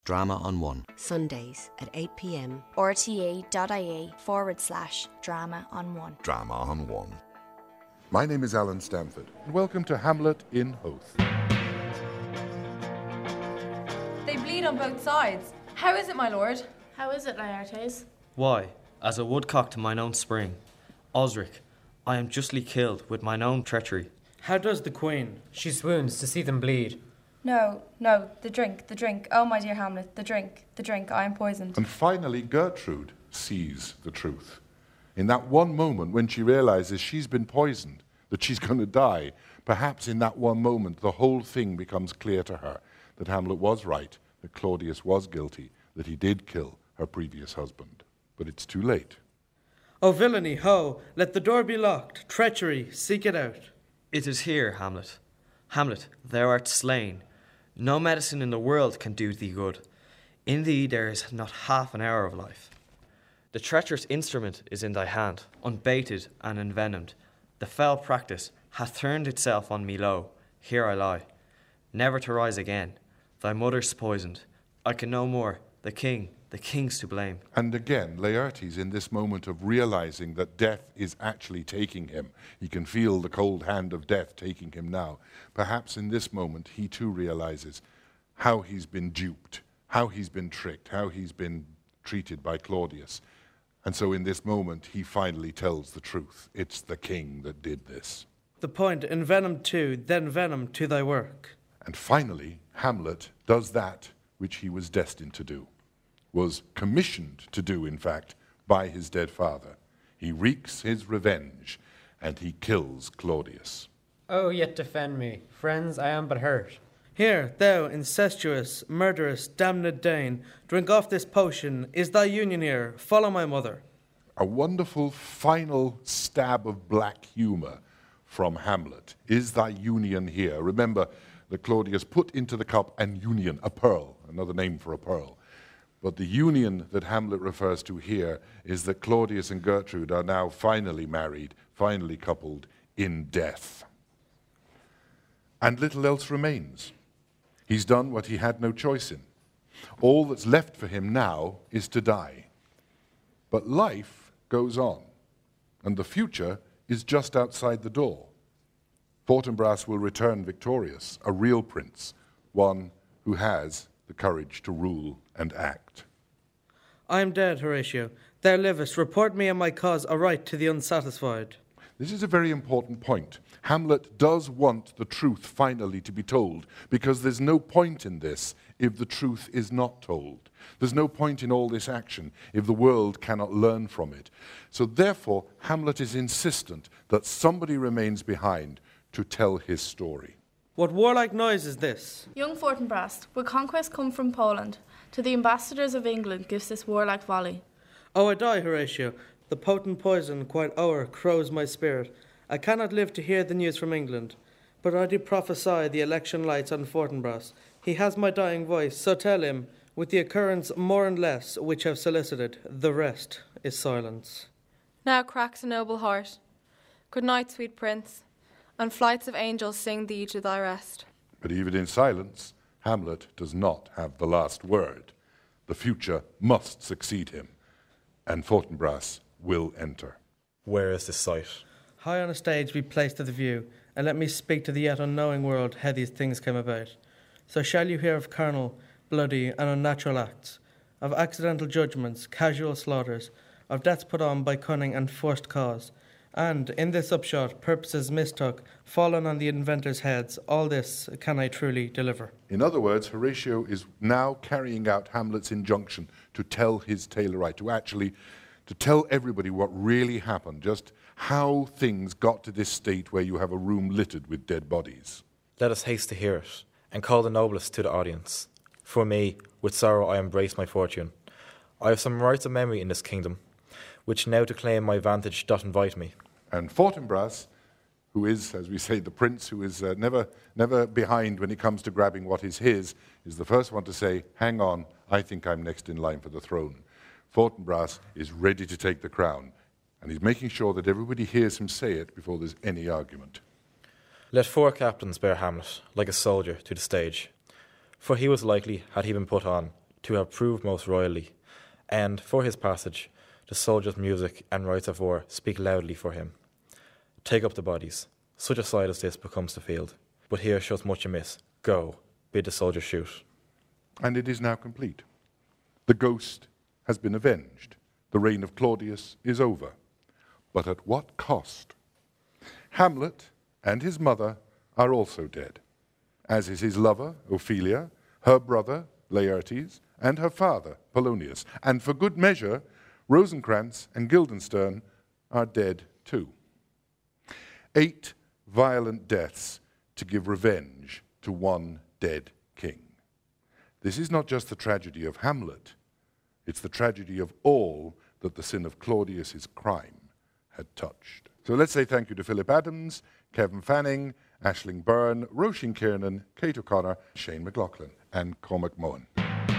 Drama on One. Sundays at 8 p.m. rte.ie/drama on one. Drama on One. My name is Alan Stamford, and welcome to Hamlet in Hoath. They bleed on both sides. How is it, my lord? How is it, Laertes? Why, as a woodcock to mine own spring, Osric, I am justly killed with mine own treachery. How does the Queen? She swoons to see them bleed. No, the drink. Oh, my dear Hamlet, the drink, I am poisoned. And finally, Gertrude sees the truth. In that one moment when she realizes she's been poisoned, that she's going to die, perhaps in that one moment the whole thing becomes clear to her, that Hamlet was right, that Claudius was guilty, that he did kill her previous husband. But it's too late. Oh, villainy, ho! Let the door be locked. Treachery, seek it out. It is here, Hamlet. Hamlet, thou art slain. No medicine in the world can do thee good. In thee there is not half an hour of life. The treacherous instrument is in thy hand, unbaited and envenomed. The fell practice hath turned itself on me low. Here I lie, never to rise again. Thy mother's poisoned. I can no more. The king's to blame. And again, Laertes, in this moment of realizing that death is actually taking him, he can feel the cold hand of death taking him now. Perhaps in this moment, he too realizes how he's been duped, how he's been tricked, how he's been treated by Claudius. And so in this moment, he finally tells the truth. It's the king that did this. The point, envenomed too, then venom to thy work. And finally, Hamlet does that which he was destined to do, was commissioned to do, in fact, by his dead father. He wreaks his revenge, and he kills Claudius. Oh, yet defend me. Friends, I am but hurt. Here, thou, incestuous, murderous, damned Dane, drink off this potion. Is thy union here? Follow my mother. A wonderful final stab of black humor from Hamlet. Is thy union here? Remember that Claudius put into the cup an union, a pearl, another name for a pearl. But the union that Hamlet refers to here is that Claudius and Gertrude are now finally married, finally coupled in death. And little else remains. He's done what he had no choice in. All that's left for him now is to die. But life goes on, and the future is just outside the door. Fortinbras will return victorious, a real prince, one who has the courage to rule and act. I am dead, Horatio. Thou livest. Report me and my cause aright to the unsatisfied. This is a very important point. Hamlet does want the truth finally to be told, because there's no point in this if the truth is not told. There's no point in all this action if the world cannot learn from it. So therefore, Hamlet is insistent that somebody remains behind to tell his story. What warlike noise is this? Young Fortinbras, will conquest come from Poland? To the ambassadors of England gives this warlike volley. Oh, I die, Horatio. The potent poison quite o'er crows my spirit. I cannot live to hear the news from England. But I do prophesy the election lights on Fortinbras. He has my dying voice, so tell him, with the occurrence more and less which have solicited, the rest is silence. Now cracks a noble heart. Good night, sweet prince, and flights of angels sing thee to thy rest. But even in silence, Hamlet does not have the last word. The future must succeed him, and Fortinbras will enter. Where is this site? High on a stage be placed to the view, and let me speak to the yet unknowing world how these things came about. So shall you hear of carnal, bloody, and unnatural acts, of accidental judgments, casual slaughters, of deaths put on by cunning and forced cause, and, in this upshot, purposes mistook, fallen on the inventors' heads. All this can I truly deliver. In other words, Horatio is now carrying out Hamlet's injunction to tell his tale aright, to tell everybody what really happened, just how things got to this state where you have a room littered with dead bodies. Let us haste to hear it, and call the noblest to the audience. For me, with sorrow I embrace my fortune. I have some rights of memory in this kingdom, which now to claim my vantage doth invite me. And Fortinbras, who is, as we say, the prince who is never behind when it comes to grabbing what is his, is the first one to say, hang on, I think I'm next in line for the throne. Fortinbras is ready to take the crown, and he's making sure that everybody hears him say it before there's any argument. Let 4 captains bear Hamlet, like a soldier, to the stage. For he was likely, had he been put on, to have proved most royally, and for his passage, the soldiers' music and rites of war speak loudly for him. Take up the bodies. Such a sight as this becomes the field. But here shows much amiss. Go, bid the soldiers shoot. And it is now complete. The ghost has been avenged. The reign of Claudius is over. But at what cost? Hamlet and his mother are also dead, as is his lover, Ophelia, her brother, Laertes, and her father, Polonius. And for good measure, Rosencrantz and Guildenstern are dead too. 8 violent deaths to give revenge to one dead king. This is not just the tragedy of Hamlet, it's the tragedy of all that the sin of Claudius's crime had touched. So let's say thank you to Philip Adams, Kevin Fanning, Aisling Byrne, Roisin Kiernan, Kate O'Connor, Shane McLaughlin, and Cormac Mohan.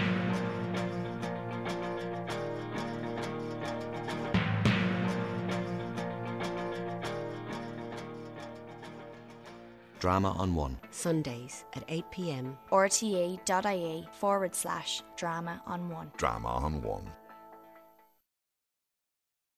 Drama on One. Sundays at 8 p.m. rte.ie/drama on one. Drama on One.